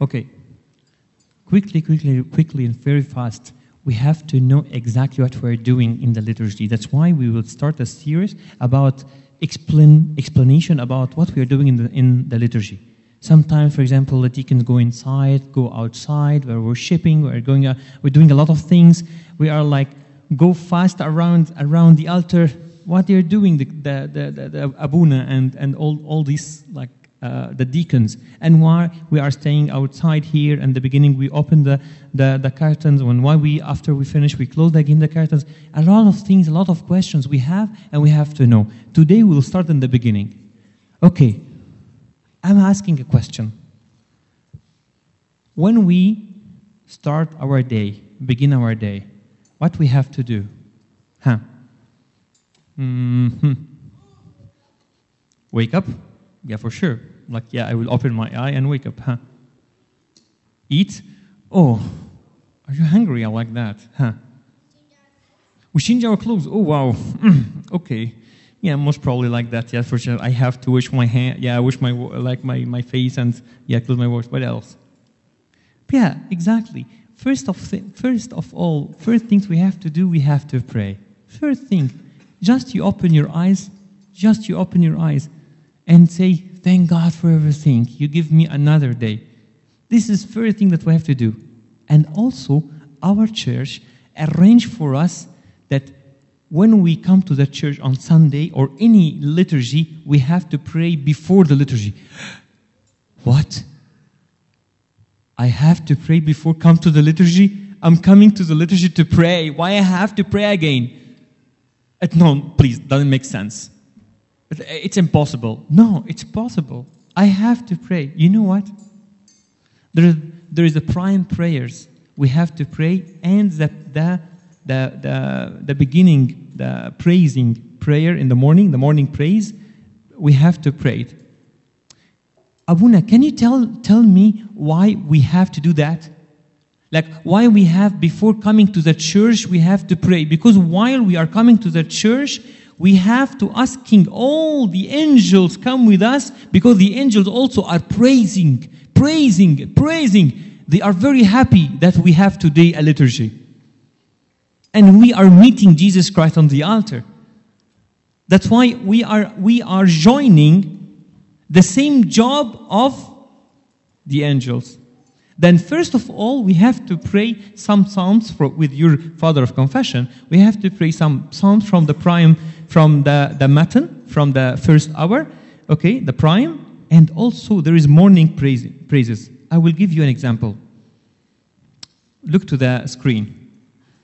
Okay. Quickly, and very fast. We have to know exactly what we're doing in the liturgy. That's why we will start a series about explanation about what we are doing in the liturgy. Sometimes, for example, the deacons go inside, go outside. We're worshiping. We're doing a lot of things. We are like go fast around the altar. What they're doing, the abuna and all these like. The deacons, and why we are staying outside here. In the beginning, we open the curtains, and after we finish, we close again the curtains. A lot of things, a lot of questions we have, and we have to know. Today, we will start in the beginning. Okay, I'm asking a question. When we start our day, begin our day, what we have to do? Wake up? Yeah, for sure. I will open my eye and wake up. Eat? Oh, are you hungry? I like that. We change our clothes. Oh, wow. Okay. Yeah, most probably like that. Yeah, for sure. I have to wash my hand. Yeah, wash my face and close my wash. What else? Yeah, exactly. First things we have to do, we have to pray. First thing, just you open your eyes and say, thank God for everything. You give me another day. This is the first thing that we have to do. And also, our church arranged for us that when we come to the church on Sunday or any liturgy, we have to pray before the liturgy. What? I have to pray before come to the liturgy? I'm coming to the liturgy to pray. Why I have to pray again? No, please, doesn't make sense. It's impossible. No, it's possible. I have to pray. You know what? There is the prime prayers we have to pray, and the beginning, the praising prayer in the morning praise, we have to pray it. Abuna, can you tell me why we have to do that? Like why we have, before coming to the church, we have to pray. Because while we are coming to the church, we have to asking all the angels come with us, because the angels also are praising. They are very happy that we have today a liturgy. And we are meeting Jesus Christ on the altar. That's why we are joining the same job of the angels. Then first of all, we have to pray some psalms with your father of confession. We have to pray some psalms from the prime, from the matin, from the first hour, okay, the prime, and also there is morning praises. I will give you an example. Look to the screen.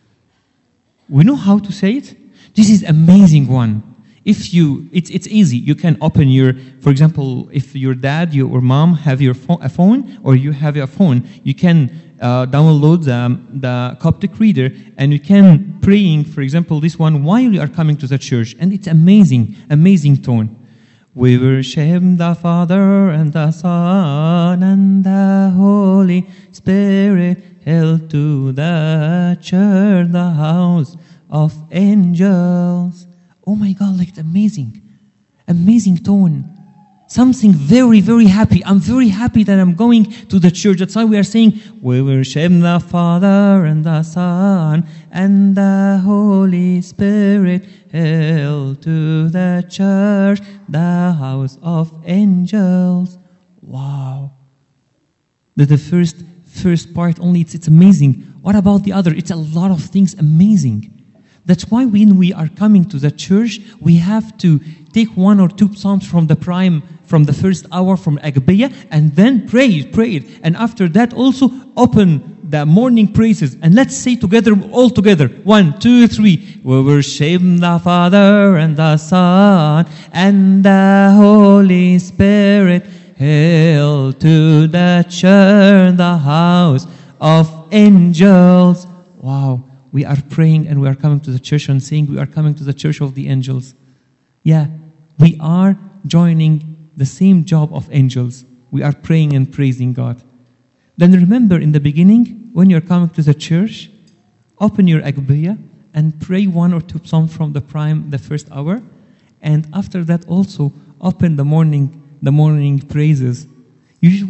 We know how to say it. This is amazing one. It's easy. You can open for example, if your dad or mom have a phone, or you have a phone, you can download the Coptic reader, and you can praying, for example, this one while you are coming to the church, and it's amazing tone. We worship the Father and the Son and the Holy Spirit. Hail to the church, the house of angels. Oh my God, like it's amazing tone. Something very, very happy. I'm very happy that I'm going to the church. That's why we are saying, we worship the Father and the Son and the Holy Spirit. Hail to the church, the house of angels. Wow. The first part only, it's amazing. What about the other? It's a lot of things amazing. That's why when we are coming to the church, we have to take one or two psalms from the prime, from the first hour, from Agabiyah, and then pray it. And after that, also open the morning praises. And let's say all together. 1, 2, 3. We worship the Father and the Son and the Holy Spirit. Hail to the church, the house of angels. Wow. We are praying and we are coming to the church and saying we are coming to the church of the angels. Yeah, we are joining the same job of angels. We are praying and praising God. Then remember in the beginning, when you're coming to the church, open your Agabiyah and pray one or two psalms from the first hour. And after that also, open the morning praises. Usually,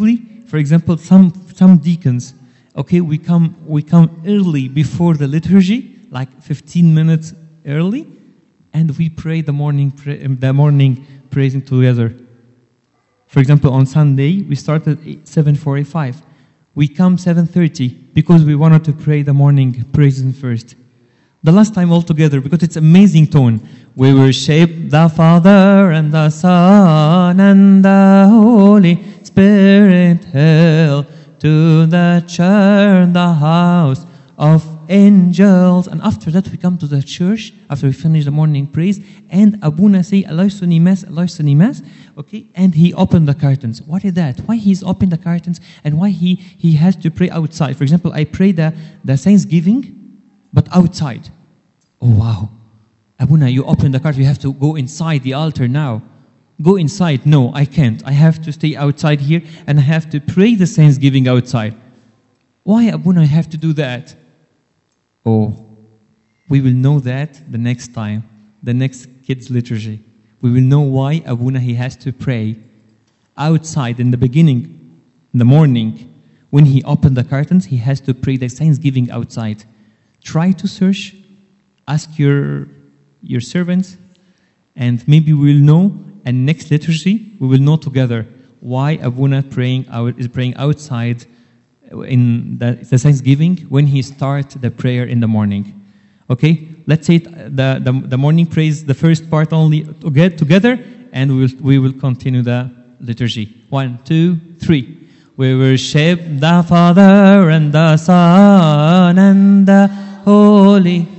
for example, some deacons, okay, we come early before the liturgy, like 15 minutes early, and we pray the morning praising together. For example, on Sunday, we start at 7:45. We come 7:30 because we wanted to pray the morning praises first. The last time all together, because it's amazing tone. We worship the Father and the Son and the Holy Spirit. Hail to the church, the house of angels. And after that, we come to the church, after we finish the morning praise, and Abuna say, Allah Suni Mas, okay? And he opened the curtains. What is that? Why he's opened the curtains, and why he has to pray outside? For example, I pray the Thanksgiving, but outside. Oh, wow. Abuna, you open the curtain, you have to go inside the altar now. Go inside. No, I can't. I have to stay outside here, and I have to pray the Thanksgiving outside. Why, Abuna, I have to do that? Oh, we will know that the next time, the next kids' liturgy. We will know why Abuna, he has to pray outside in the beginning, in the morning. When he opened the curtains, he has to pray the Thanksgiving outside. Try to search, ask your servants, and maybe we'll know, and next liturgy, we will know together why Abuna is praying outside in the Thanksgiving when he starts the prayer in the morning. Okay, let's say the morning praise, the first part only together, and we will continue the liturgy. 1, 2, 3. We worship the Father and the Son and the Holy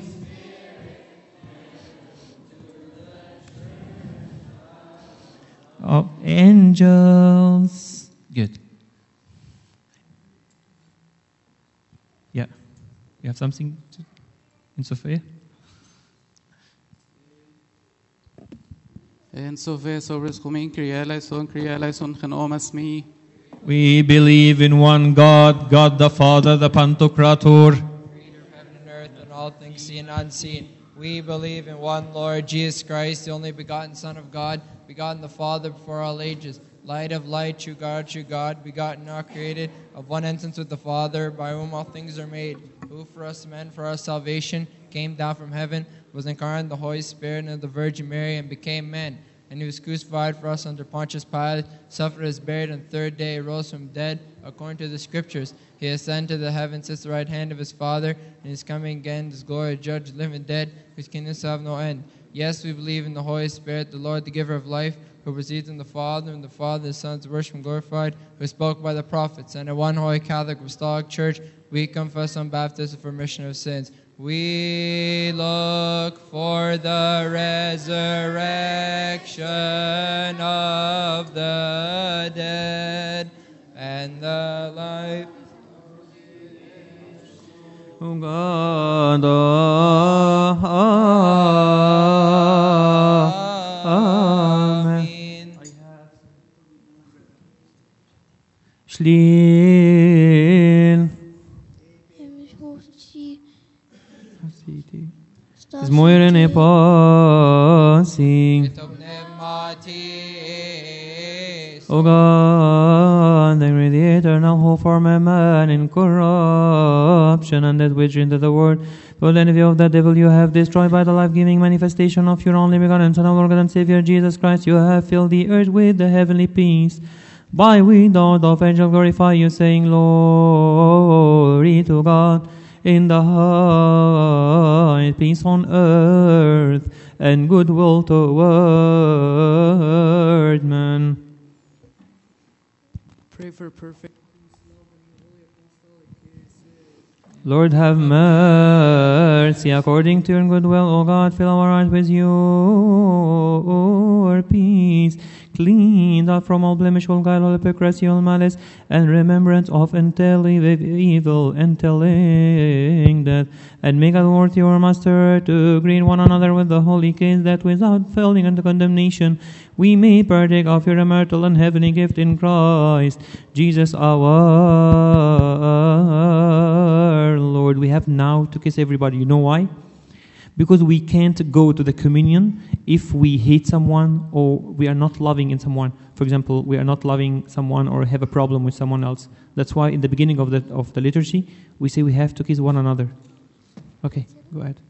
of angels. Good. Yeah. You have something in Sophia? En Sophia sobres kumin kriya eleison gen omas mi. We believe in one God, God the Father, the Pantocrator, Creator of heaven and earth and all things seen and unseen. We believe in one Lord Jesus Christ, the only begotten Son of God, begotten the Father before all ages, light of light, true God, begotten, not created, of one essence with the Father, by whom all things are made, who for us men, for our salvation, came down from heaven, was incarnate in the Holy Spirit and of the Virgin Mary, and became man. And he was crucified for us under Pontius Pilate, suffered, was buried, and the third day rose from dead, according to the Scriptures. He ascended to the heavens, sits at the right hand of his Father, and is coming again in his glory to judge the living and dead, whose kingdom shall have no end. Yes, we believe in the Holy Spirit, the Lord, the giver of life, who proceeds from the Father, and the Father, the Son, is worshipped and glorified, who spoke by the prophets. And in one holy Catholic Apostolic Church, we confess on baptism for remission of sins. We look for the resurrection of the dead and the life of God. Amen. Schlien. Is moiren e passing. O God, the eternal hope for man in corruption, and that which into the world, for the envy of the devil you have destroyed by the life-giving manifestation of your only begotten Son, our Lord and Savior Jesus Christ, you have filled the earth with the heavenly peace. By we, the of angels, glorify you, saying, Glory to God in the high, peace on earth, and goodwill toward men. Pray for perfect. Lord, have mercy according to your goodwill, O God. Fill our hearts with your peace. Clean us from all blemish, all guile, all hypocrisy, all malice, and remembrance of telling evil and telling that. And make us worthy, our Master, to greet one another with the holy kiss, that without falling into condemnation, we may partake of your immortal and heavenly gift in Christ Jesus our Lord. We have now to kiss everybody. You know why? Because we can't go to the communion if we hate someone or we are not loving in someone. For example, we are not loving someone or have a problem with someone else. That's why in the beginning of the liturgy, we say we have to kiss one another. Okay, go ahead.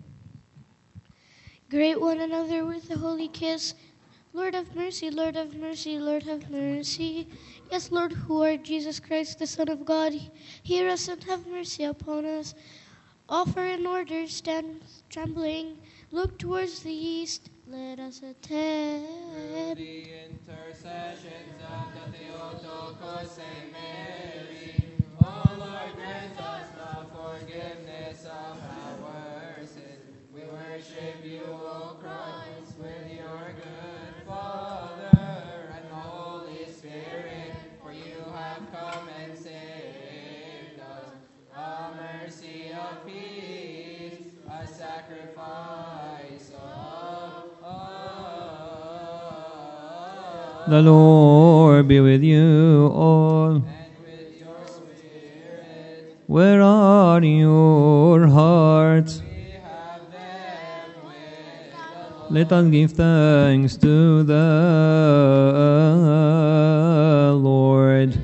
Greet one another with a holy kiss. Lord have mercy, Lord have mercy, Lord have mercy. Yes, Lord, who art Jesus Christ, the Son of God, hear us and have mercy upon us. Offer in order, stand trembling, look towards the east, let us attend. The intercessions of the Theotokos Saint Mary, O Lord, grant us the forgiveness of our sins. We worship you, O Christ, with your good Father and the Holy Spirit, for you have come and saved us. A mercy of peace, a sacrifice of The Lord be with you all. and with your spirit. Where are your hearts? We have them with the Lord. Let us give thanks to the Lord.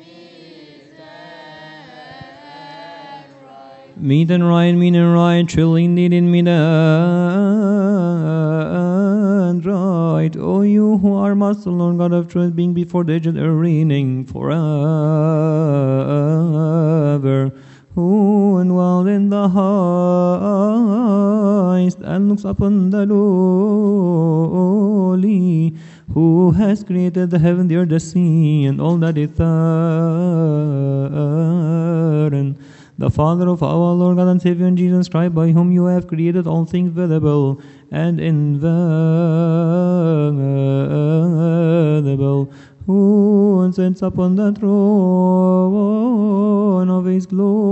Meet and right, truly indeed in meet and right. O you who are Master, Lord God of truth, being before the ages and reigning forever, who dwell in the highest and looks upon the lowly, who has created the heaven, the earth, the sea, and all that is therein. The Father of our Lord God and Savior Jesus Christ, by whom you have created all things visible and invisible, who sits upon the throne of his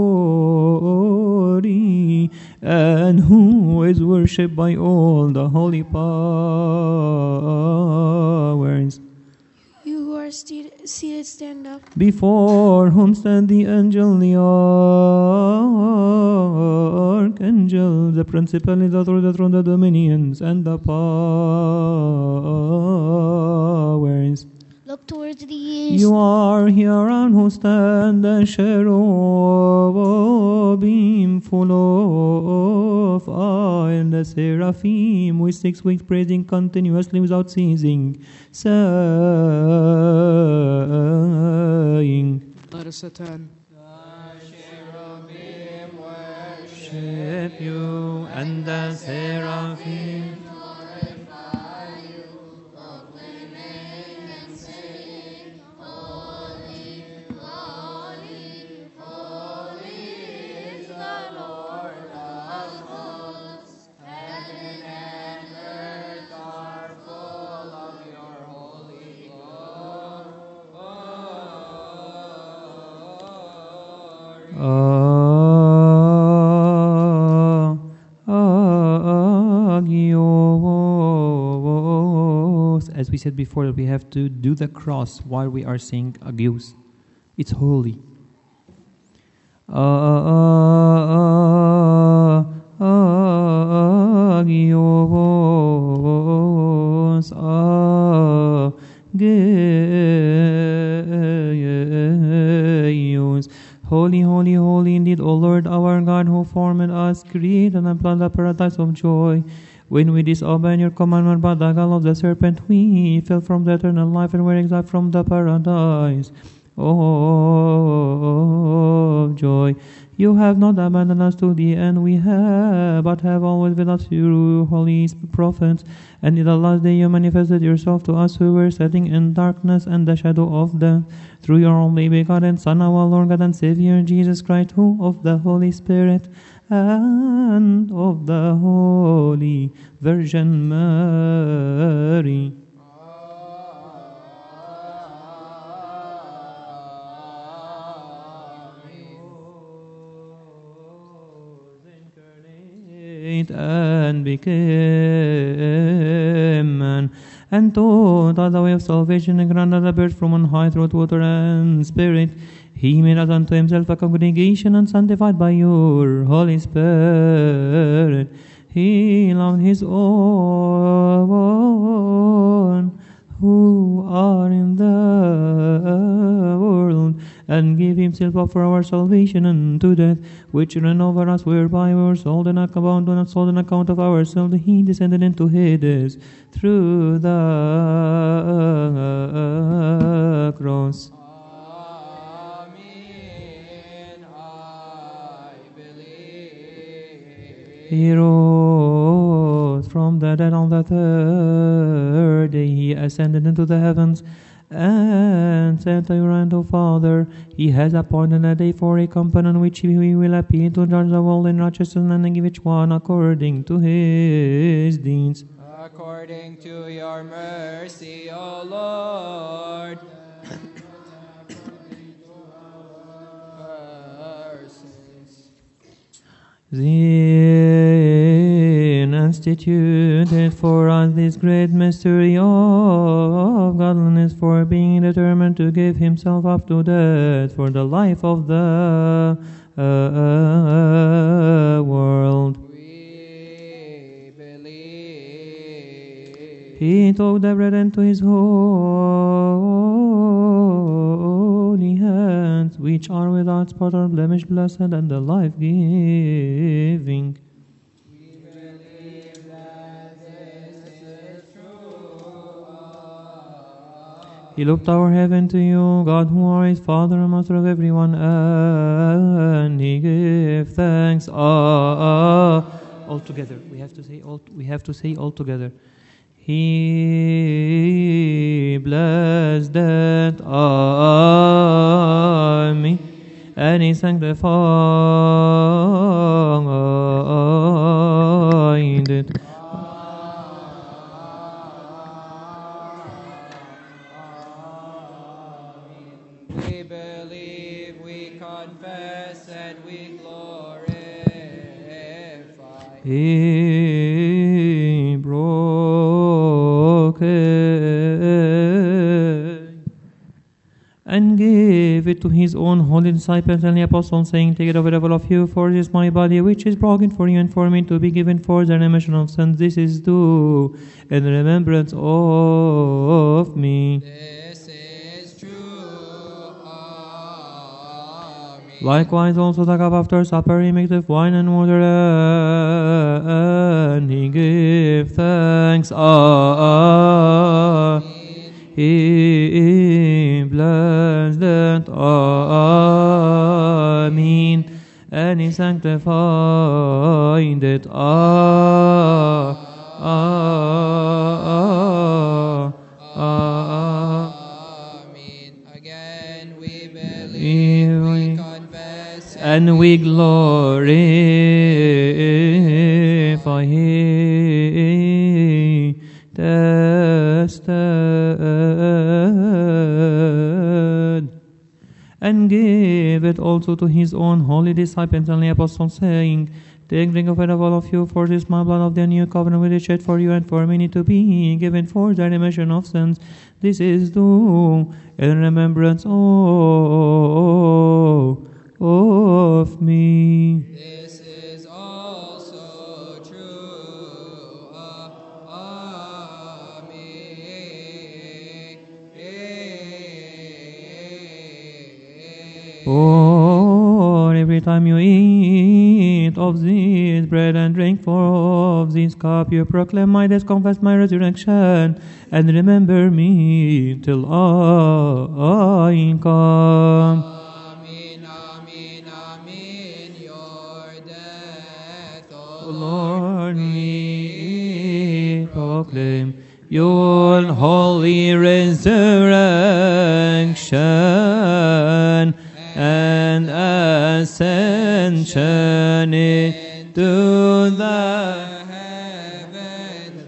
glory, and who is worshipped by all the holy powers. You who are seated, stand up. Before whom stand the angel, the archangel, the principalities, the throne, the dominions, and the powers. Look towards the east. You are here around who stand the cherubim full of fire, and the seraphim with 6 wings praising continuously without ceasing, saying, Let us attend. Cherubim worship worship you, and the seraphim Agios. As we said before, we have to do the cross while we are saying Agios. It's holy. Agios. Agios. Holy, holy, holy indeed, O Lord our God, who formed us, created and planted the paradise of joy. When we disobeyed your commandment by the gall of the serpent, we fell from the eternal life and were exiled from the paradise of joy. You have not abandoned us to the end, we have, but have always with us your holy prophets. And in the last day you manifested yourself to us who were sitting in darkness and the shadow of death, through your only begotten Son, our Lord God and Savior, Jesus Christ, who of the Holy Spirit and of the Holy Virgin Mary and became man, and taught us the way of salvation, and granted a birth from on high through water and spirit. He made us unto himself a congregation, and sanctified by your Holy Spirit. He loved his own who are in the world, and gave himself up for our salvation unto death, which ran over us, whereby we were sold on account of ourselves. He descended into Hades through the cross. Amen. I believe. He rose from the dead on the third day. He ascended into the heavens and said to your and O Father, He has appointed a day for a company on which He will appear to judge the world in righteousness and give each one according to his deeds. According to your mercy, O Lord. Our sins. Then instituted for us this great mystery of godliness, for being determined to give himself up to death for the life of the world. We believe. He took the bread into his holy hands, which are without spot or blemish, blessed and the life-giving. He looked our heaven to you, God, who are his Father and Master of everyone, and he gave thanks. All together. We have to say all together. He blessed that army, and he sanctified it. We believe, we confess, and we glorify. He broke it and gave it to his own holy disciples and the apostles, saying, Take it of all of you, for this is my body, which is broken for you and for me, to be given for the remission of sins. This is do in remembrance of me. This is true. Amen. Likewise also the cup after supper he mixed with wine and water, and he gave thanks. He blessed it. Amen. And he sanctified it. Amen. Again, we believe, we confess, and we glorify Him. Tested and gave it also to his own holy disciples and the apostles, saying, Take, drink of it of all of you, for this is my blood of the new covenant, which is shed for you and for many, to be given for the remission of sins. This is do in remembrance of me. this is also true. Amen. For every time you eat of this bread and drink of this cup, you proclaim my death, confess my resurrection, and remember me till I come. Amen, amen, amen. Your death, O Lord, we proclaim your holy resurrection and ascension into the heavens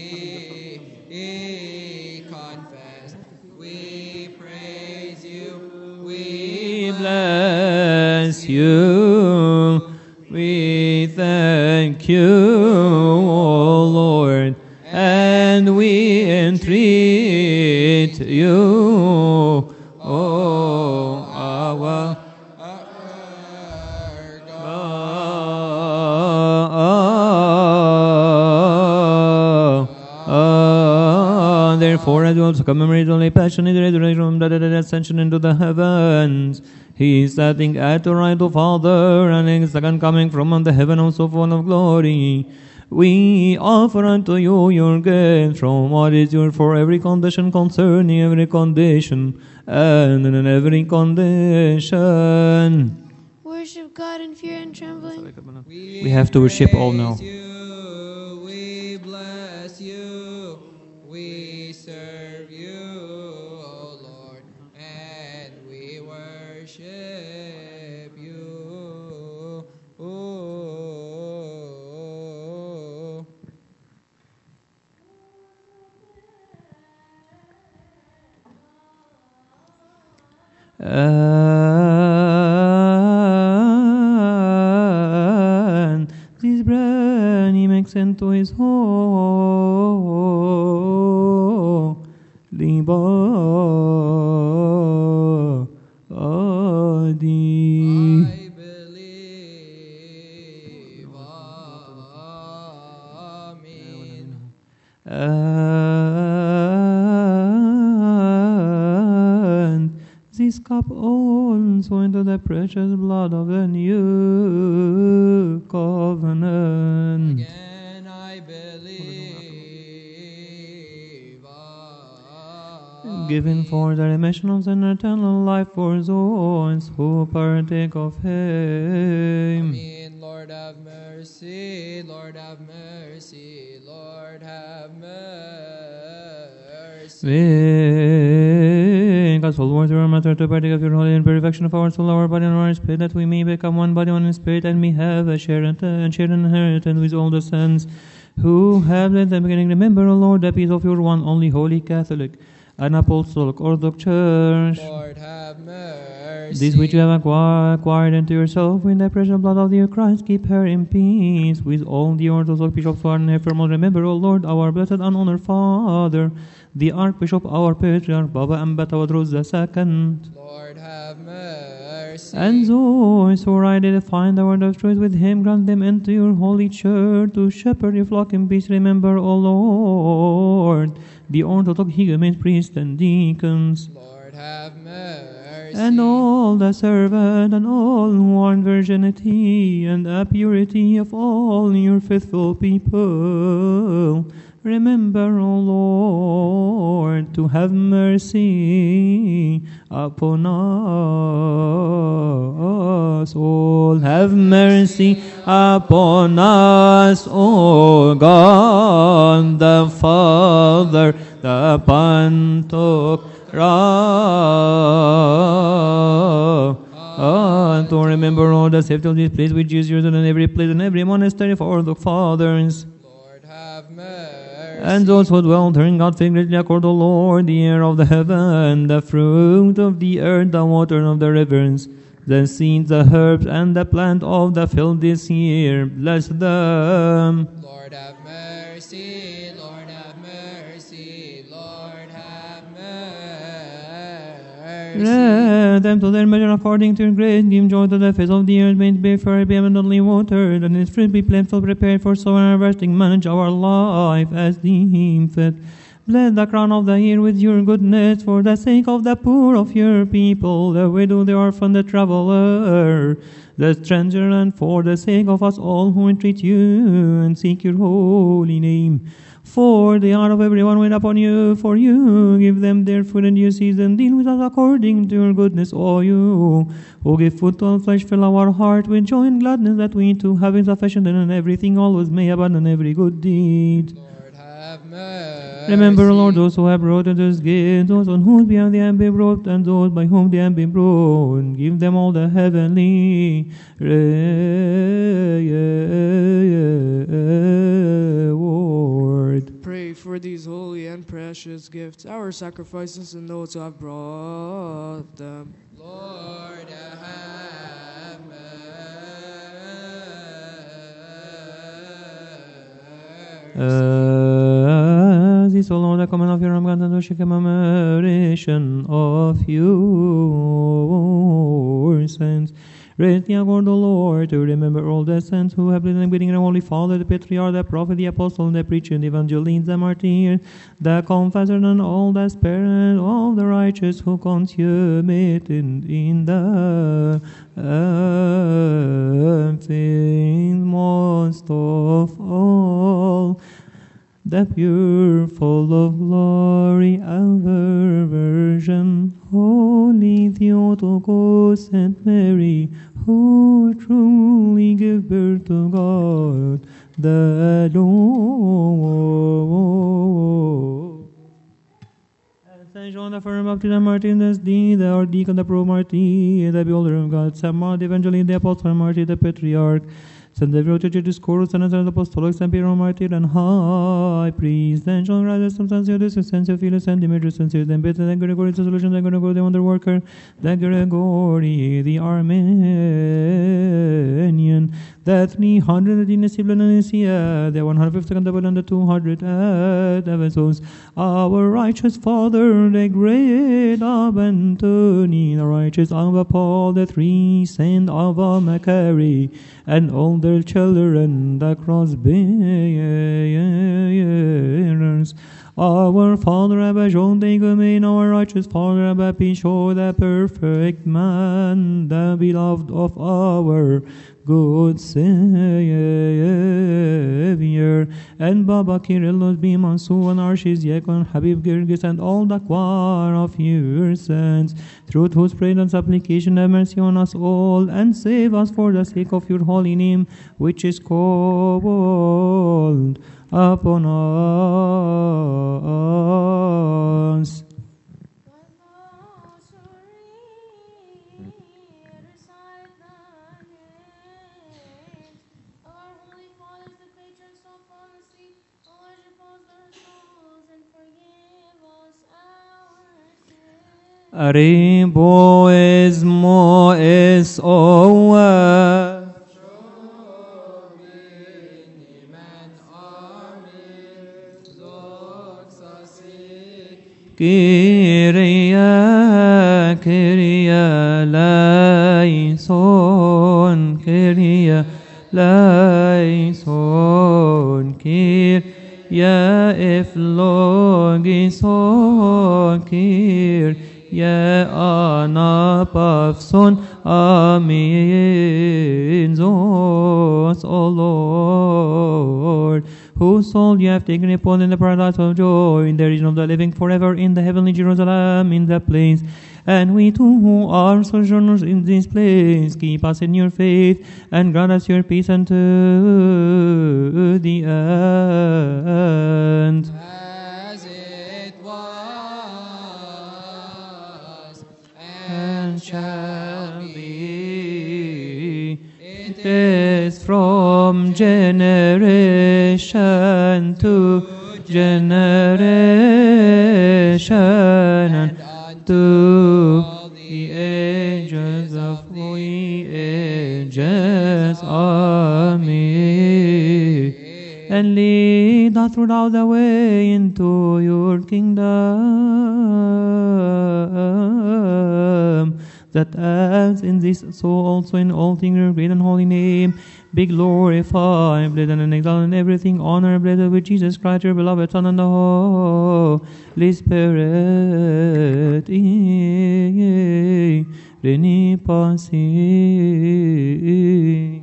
we confess, we praise you, we bless you, we thank you, O Lord, and we entreat you, O our Therefore, as we also commemorate the holy passion and the resurrection from the dead and ascension into the heavens, he is standing at the right of Father, and in his second coming from the heaven also full of glory. We offer unto you your gift from what is yours for every condition concerning every condition and in every condition. Worship God in fear and trembling. We have to worship all now. praise you, we bless you, we serve you, O Lord, and we worship you. Oh. And this bread he makes into his holy body. I believe. Amen. And this cup also into the precious blood of the new covenant. Again I believe. Given for the remission of sin and eternal life for those who partake of him. Amen. Lord have mercy, Lord have mercy, Lord have mercy. Make us all worthy, our Master, to partake of your holy and perfection of our soul, our body, and our spirit, that we may become one body, one spirit, and may have a share and inheritance with all the saints who have at the beginning. Remember, O Lord, the peace of your one only holy Catholic and Apostolic Orthodox Church. Lord have mercy. This which you have acquired unto yourself in the precious blood of dear Christ, keep her in peace with all the Orthodox bishops who are in her firm. Remember, O Lord, our blessed and honored Father, the Archbishop, our Patriarch, Baba Amba Tawadros II, Lord have mercy. and those who are to find the word of truth with him, grant them into your holy church to shepherd your flock in peace. Remember, O Lord, the Orthodox higumens, priests, and deacons, Lord have mercy. and all the servant and all who are in virginity and a purity of all your faithful people. Remember, O Lord, to have mercy upon us all. Have mercy upon us, O God, the Father, the Pantocrator. To remember all the safety of this place which is yours, and in every place and every monastery for the fathers. Lord have mercy. And those who dwell during God greatly accord, O Lord, the air of the heaven, the fruit of the earth, the water of the rivers, the seeds, the herbs, and the plant of the field this year. Bless them. Lord have mercy, Lord have mercy, Lord have mercy. Let them to their measure according to your grace give joy to the face of the earth, may it be fair, be abundantly watered, and its fruit be plentiful, prepared for sowing and harvesting. Manage our life as deemed fit. Bless the crown of the year with your goodness, for the sake of the poor of your people, the widow, the orphan, the traveler, the stranger, and for the sake of us all who entreat you and seek your holy name. For the honor of everyone wait upon you, for you give them their food in due season. Deal with us according to your goodness, O you, who give food to all flesh. Fill our heart with joy and gladness, that we too, having sufficient in everything, always may abandon every good deed. Lord have mercy. Remember, O Lord, those who have brought us this gift, those on whose behalf they have been brought, and those by whom they have been brought. Give them all the heavenly reward. Pray for these holy and precious gifts, our sacrifices, and those who have brought them. Lord have mercy. This, O Lord, the command of your abundant and worship commemoration of your saints, Raise the accord, O Lord, to remember all the saints who have been in the Holy Father, the Patriarch, the Prophet, the Apostle, the Preacher, the Evangelist, the Martyr, the Confessor, and all the Spirit, all the righteous who consummate in the faith, most of all, the pure, full of glory, our Virgin, Holy Theotokos and Mary, who truly give birth to God, the Lord. And Saint John the Firm Baptist, the Martin, the Archdeacon, the Pro-Martyr, the Beholder of God, Saint Mark, the Evangelist, the Apostle, Martyr, the Patriarch, Saint David, Church Discourse, and the Apostolic, Saint Peter, Martyr, and High Priest, then John Riders, and Saint Theodosius, and Saint Philus, and Demetrius, and Saint then Peter, then Gregory, the Solution, then Gregory, the Wonder Worker, then Gregory, the Armenian, the 300 in the Sibyl and Nicaea, the 150 double and the 200 at Ephesus, our righteous Father, the great Abba Anthony, the righteous Abba Paul, the 3 Saint Abba Macari, and all their children, the cross bearers. Our Father Abba John de Gumain, our righteous Father Abba Pinchot, the perfect man, the beloved of our good Savior, and Baba Kyrillos, Bimansu, and Arshis Yekon, Habib Girgis, and all the choir of your saints, through whose prayer and supplication have mercy on us all, and save us for the sake of your holy name, which is called upon us. Aribo es mo es oa. Kyria, Kyria, laison, Kyria, laison, Kyria, eflogison, Kyria, anapavson, amen, Zos, O Lord, whose soul you have taken upon in the paradise of joy, in the region of the living forever, in the heavenly Jerusalem, in that place. And we too who are sojourners in this place, keep us in your faith, and grant us your peace unto the end. As it was, And shall be. It is from generation to generation and to the ages of the ages. Amen. And lead us throughout the way into your kingdom, that as in this, so also in all things your great and holy name be glorified, blessed and exalted in everything, honor, blessed with Jesus Christ, your beloved Son, and the Holy Spirit. Reni pasi.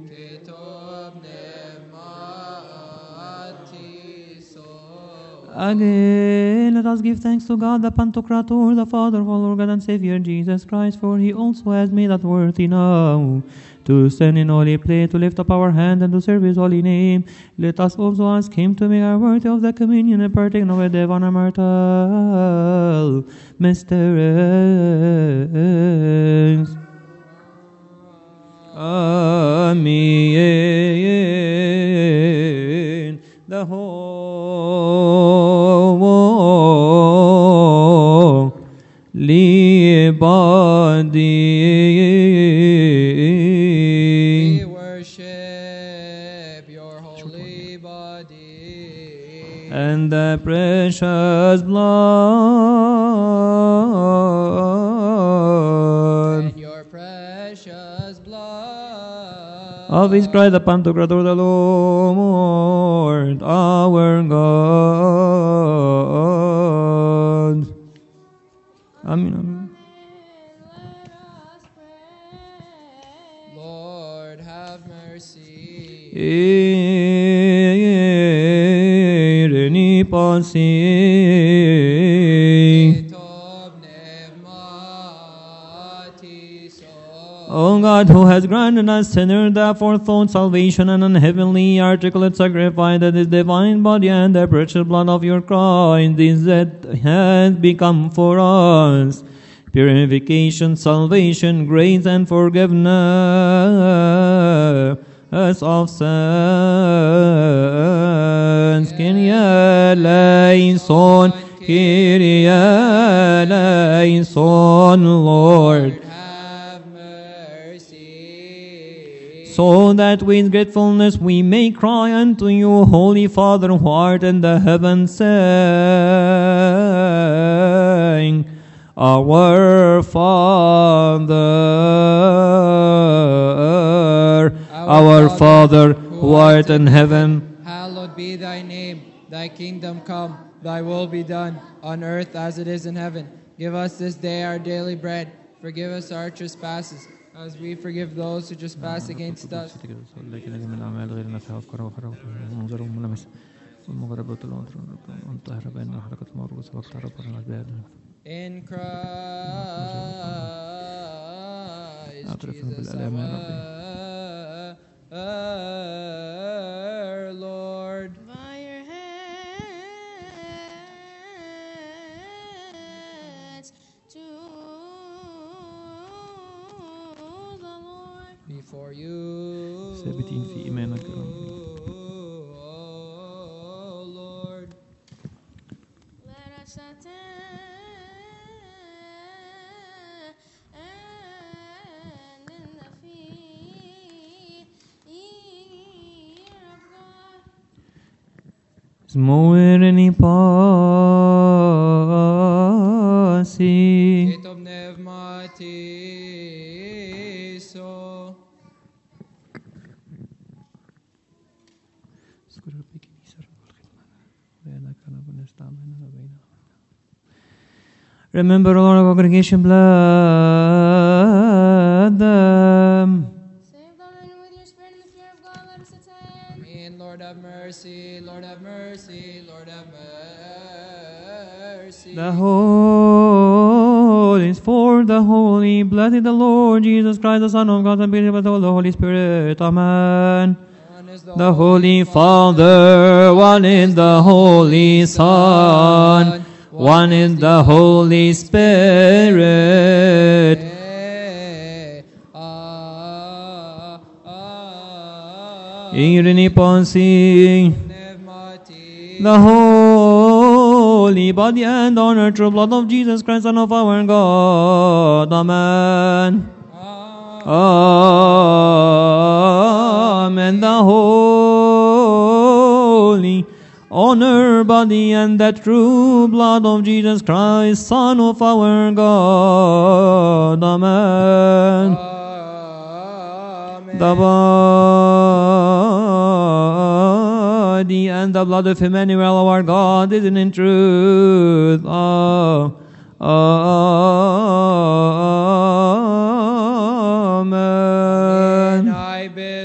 Again, let us give thanks to God, the Pantocrator, the Father of all our God and Savior, Jesus Christ, for He also has made us worthy now to stand in holy place, to lift up our hand and to serve His holy name. Let us also ask Him to make us worthy of the communion and partake of the divine and mortal mysteries. Amen. The holy body. we worship your holy body And the precious blood and your precious blood. of his Christ, the Pantocrator, the Lord, our God. Amen. Amen. Lord, have mercy. Ireni pasi. O God, who has granted us sinners the aforethought salvation and an heavenly articulate sacrifice that is divine body and the precious blood of your Christ, this that has become for us purification, salvation, grace, and forgiveness of sins. Kyrie eleison, Kyrie eleison, Lord. So that with gratefulness we may cry unto you, Holy Father, who art in the heavens, saying, Our Father, who art in heaven, hallowed be thy name. Thy kingdom come, thy will be done, on earth as it is in heaven. Give us this day our daily bread. Forgive us our trespasses, as we forgive those who trespass against us. In Christ Jesus our Lord. By your hands to the Lord. Before you, ثابتين في إيمانك. O Lord. Let us attend in the fear of God. Smoereni pasi. Et pneumatiso. Remember, Lord, our congregation, bless them. Save them, and with your spirit and the fear of God, let us attend. Amen. Lord have mercy, Lord have mercy, Lord have mercy. The whole is for the holy. Blessed the Lord Jesus Christ, the Son of God, and be with all the Holy Spirit. Amen. One is The Holy Father, one is the Holy Son, one is the Holy Spirit. Irene Ponsi, the holy body and honor, true blood of Jesus Christ, Son of our God. Amen. Amen. The holy honor, body, and the true blood of Jesus Christ, Son of our God. Amen. The body and the blood of Emmanuel, our God, is in truth. Amen. I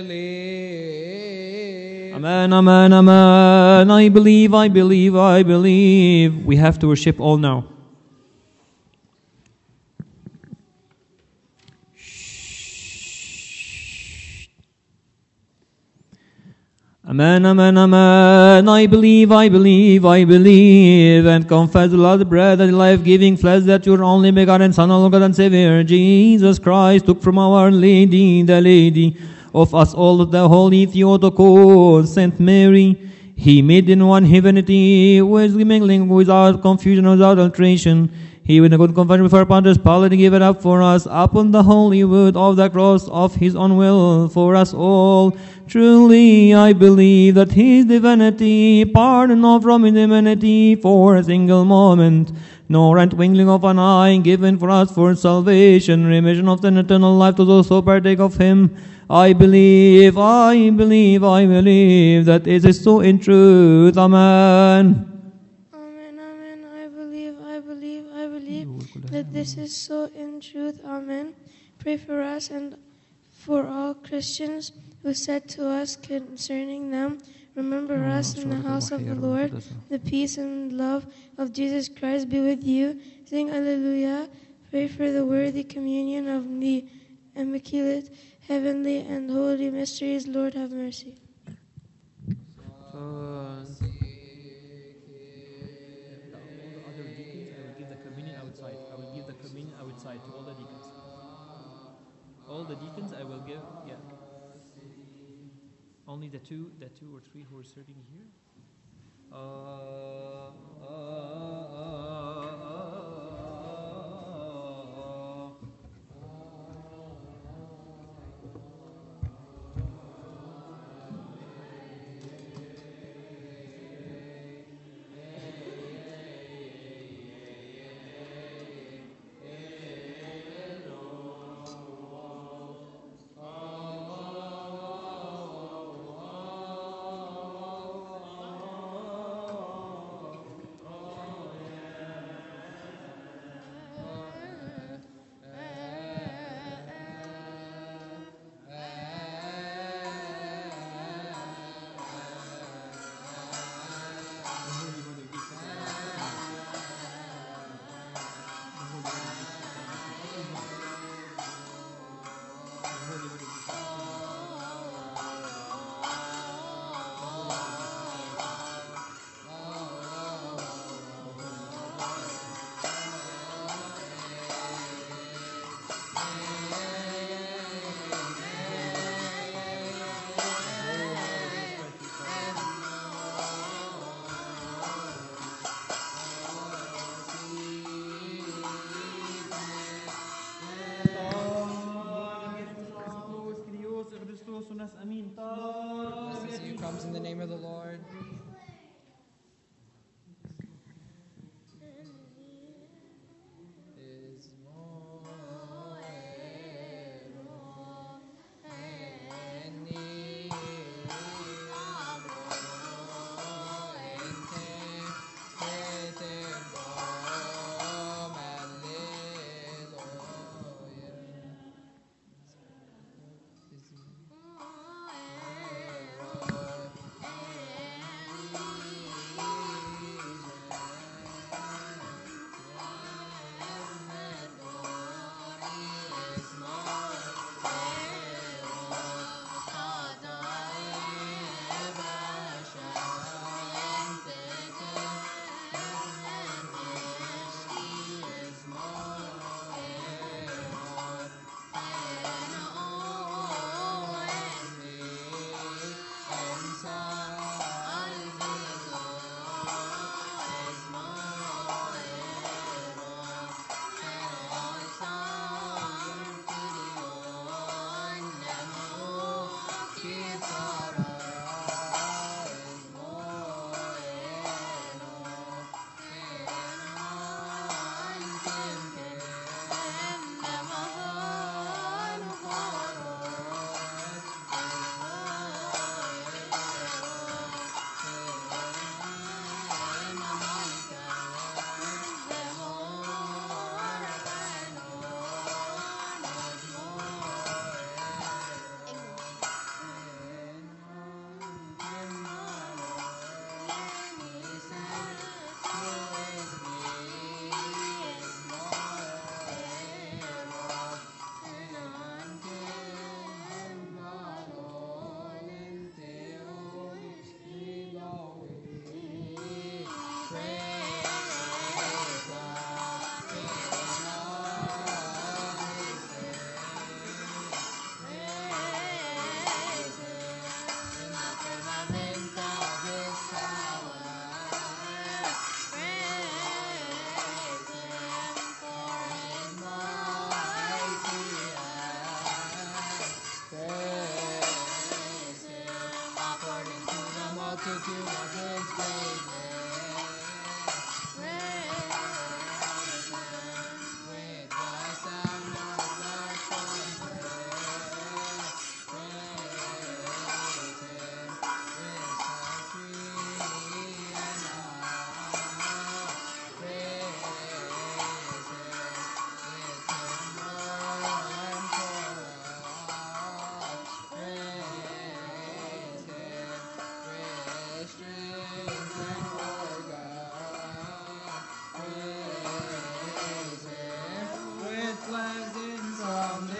believe. Amen, amen, amen. I believe, I believe, I believe. We have to worship all now. Amen, amen, amen. I believe, I believe, I believe, and confess the Lord, bread and life-giving flesh that your only begotten Son, our God and Savior, Jesus Christ, took from our Lady, the Lady of us all, the Holy Theotokos, Saint Mary. He made in one divinity, with mingling without confusion, without alteration. He with a good confession before Pontius Pilate gave it up for us upon the holy wood of the cross of his own will for us all. Truly I believe that his divinity pardoned all from his humanity for a single moment, nor entwinkling of an eye, given for us for salvation, remission of sin, eternal life to those who partake of him. I believe that it is so in truth. Amen. Amen, amen. I believe that this is so in truth. Amen. Pray for us and for all Christians who said to us concerning them, remember us in the house of the Lord. The peace and love of Jesus Christ be with you. Sing Alleluia. Pray for the worthy communion of the immaculate, heavenly, and holy mysteries. Lord, have mercy. To all the deacons. All the deacons I will give, yeah. Only the two or three who are serving here. Blessed is he who comes in the name of the Lord. multitude of his greatness.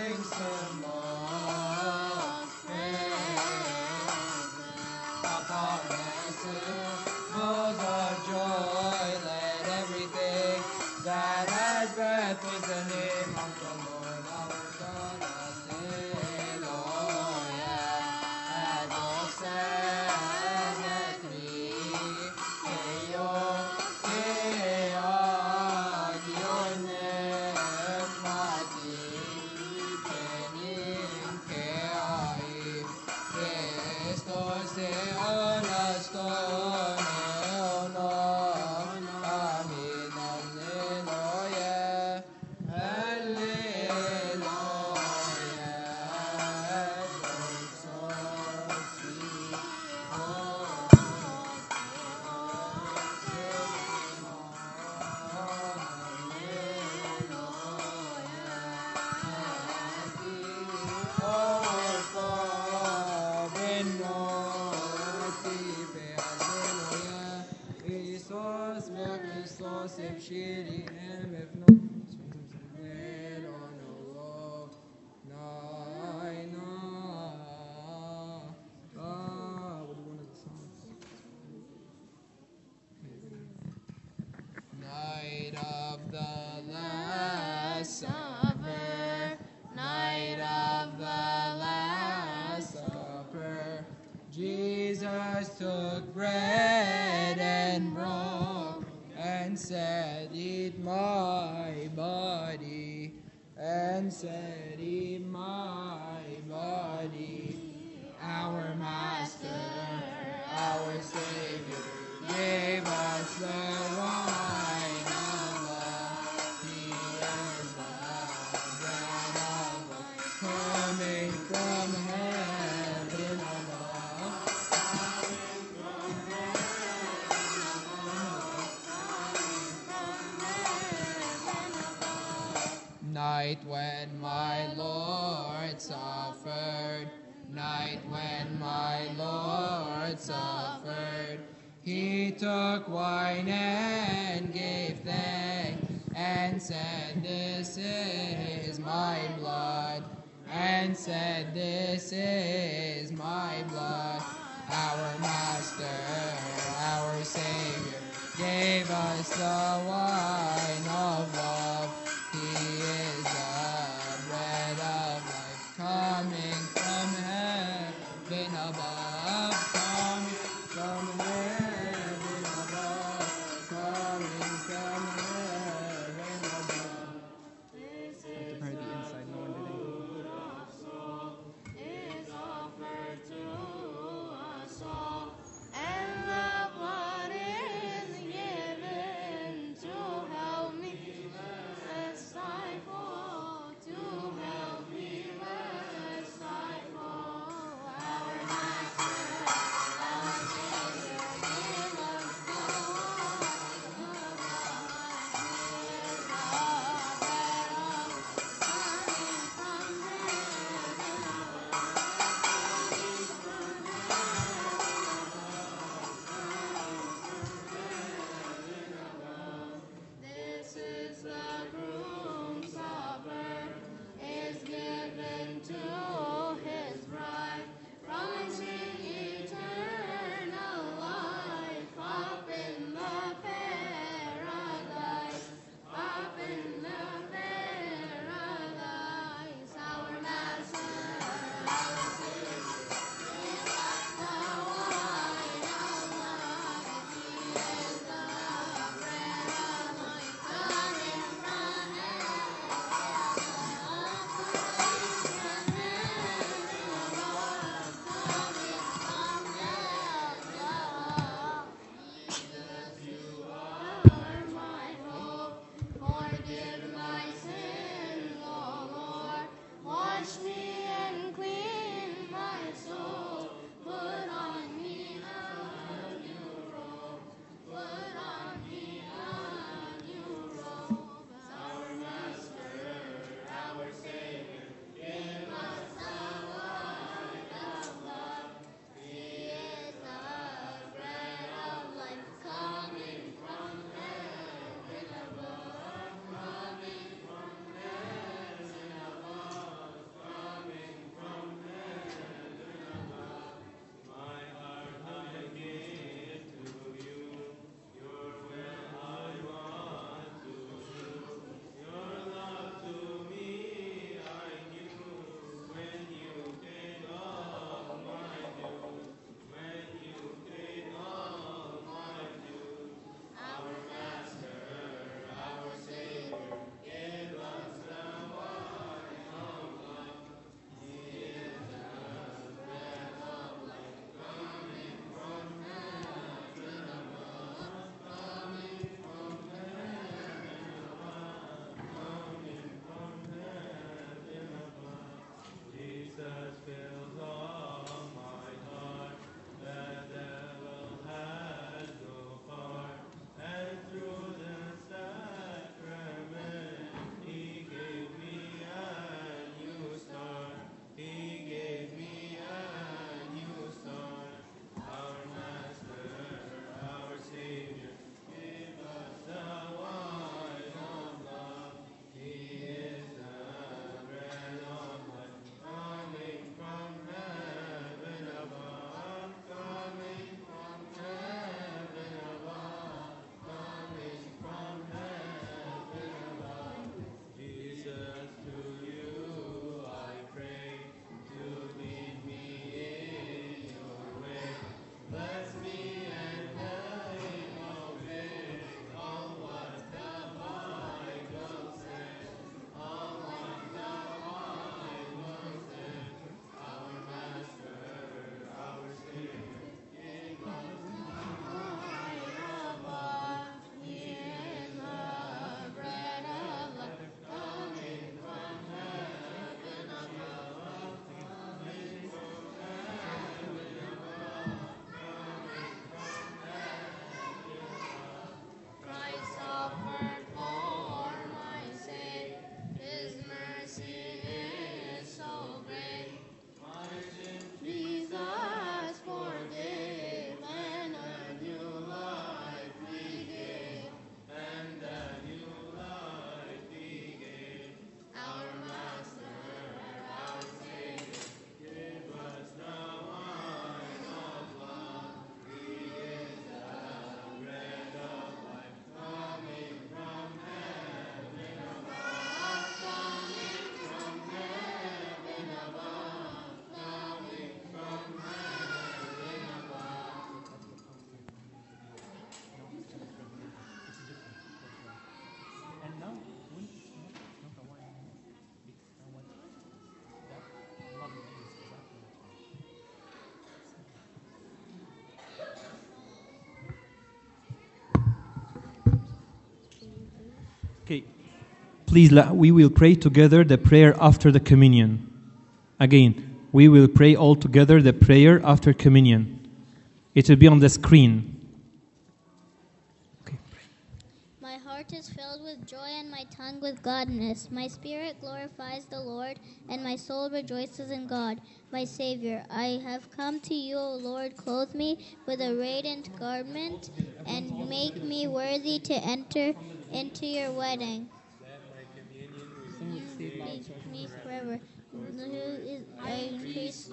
Night of the Last Supper, night of the Last Supper, Jesus took bread and broke and said, "Eat my body," and said, "Eat my body." Our Master, our Savior, gave us the wine of love. He is the bread of life, coming from heaven above. Night when my Lord suffered, night when my Lord suffered, he took wine and gave thanks and said, "This is my blood," and said, "This is my blood." Our Master, our Savior, gave us the wine of love. He is the bread of life, coming from heaven above, coming from heaven above, coming from heaven above. This is the food of soul, is offered to us all, and the blood is given to help me Please, we will pray together the prayer after the communion. Again, we will pray all together the prayer after communion. It will be on the screen. My heart is filled with joy and my tongue with gladness. My spirit glorifies the Lord, and my soul rejoices in God, my Savior. I have come to you, O Lord. Clothe me with a radiant garment and make me worthy to enter into your wedding. Me forever. I increase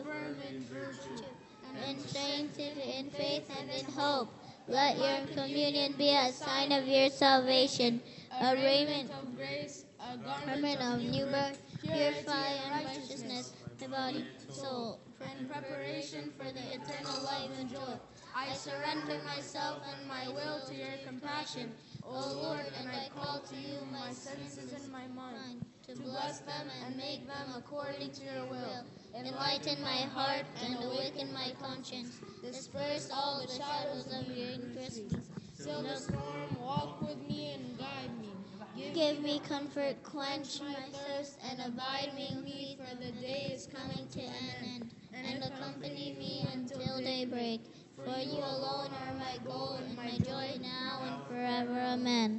and strengthened in faith and in hope. Let your communion be a sign of your salvation, a raiment of grace, a garment of new birth, purify and righteousness, my body, soul, in preparation for the eternal life and joy. I surrender myself and my will to your compassion, O Lord, and I call to you my senses and my mind, to bless them and make them according to your will. Enlighten my heart and awaken my conscience. Disperse all the shadows of your injustice. Still the storm, walk with me and guide me. Give me comfort, quench my thirst, and abide me, for the day is coming to an end. And accompany me until daybreak. For you alone are my goal and my joy now and forever. Amen.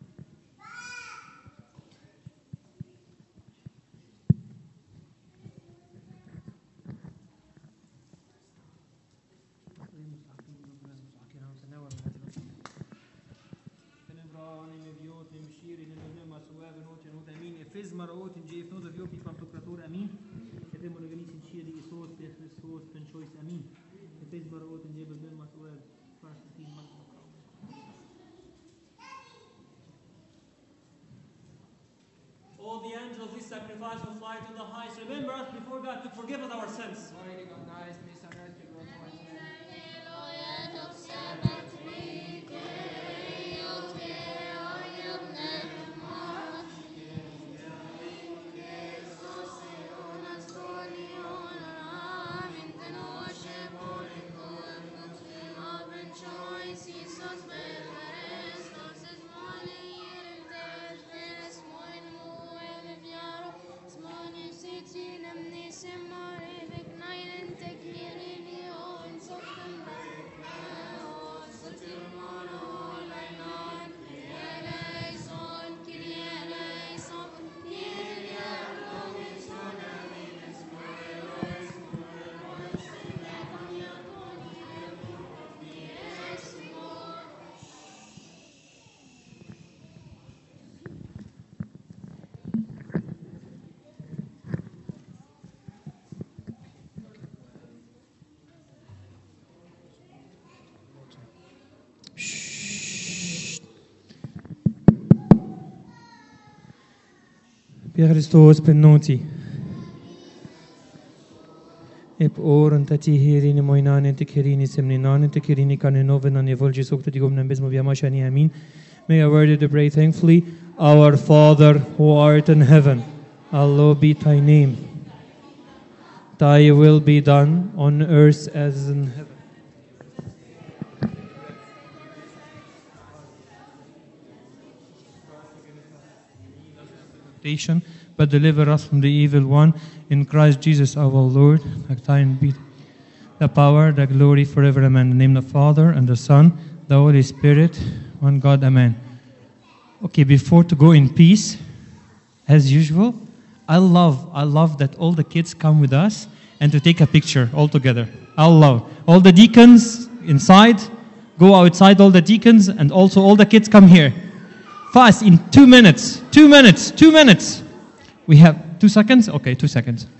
All the angels, this sacrifice will fly to the highest. Remember us before God to forgive us our sins. Pia Christos penoti. Ep oren tati herini moinan te kerini semninan te kerini kanenoven an evolgi sokto digomnan besmo biamashani amin. May I word to pray thankfully. Our Father who art in heaven, hallowed be thy name. Thy will be done on earth as in heaven. But deliver us from the evil one. In Christ Jesus our Lord, like thine be the power, the glory forever. Amen. In the name of the Father and the Son, the Holy Spirit, one God. Amen. Okay, before to go in peace, as usual, I love that all the kids come with us and to take a picture all together. I love all the deacons inside, go outside, all the deacons, and also all the kids come here. Fast, in 2 minutes. 2 minutes. 2 minutes. We have 2 seconds? Okay, 2 seconds.